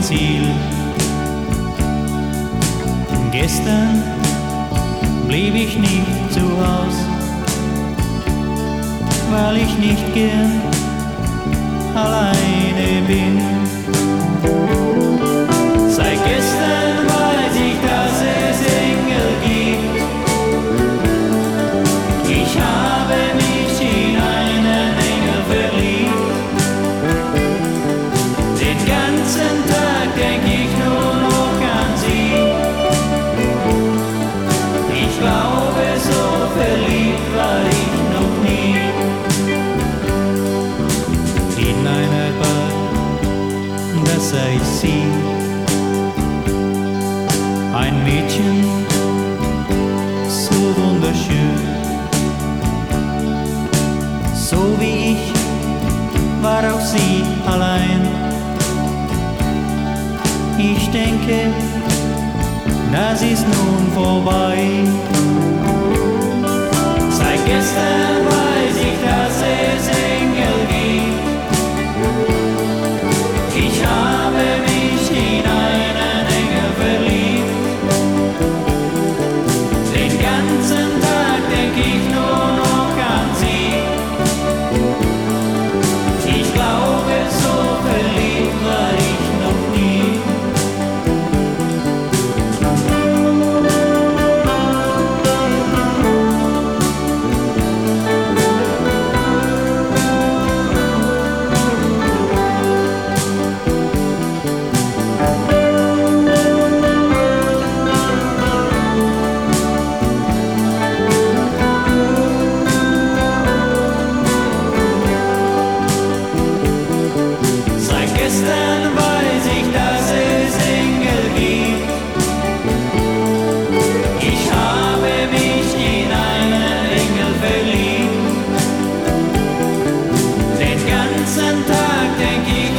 Ziel. Gestern blieb ich nicht zu Haus, weil ich nicht gern alleine bin. Seit gestern weiß ich, dass es Engel gibt. Ich habe mich in einen Engel verliebt. Den ganzen Tag denk ich nur noch an sie. Ich glaube, so verliebt war ich noch nie. In einer Bar, da sah ich sie. Ein Mädchen, so wunderschön. So wie ich war auch sie allein. Ich denke, das ist nun vorbei. Seit gestern weiß ich, dass es Engel gibt. Ich habe mich in einen Engel verliebt. Den ganzen Tag denk ich nur noch an sie. Ich glaube, so verliebt war ich noch nie. Gestern weiß ich, dass es Engel gibt. Ich habe mich in einen Engel verliebt. Den ganzen Tag denk ich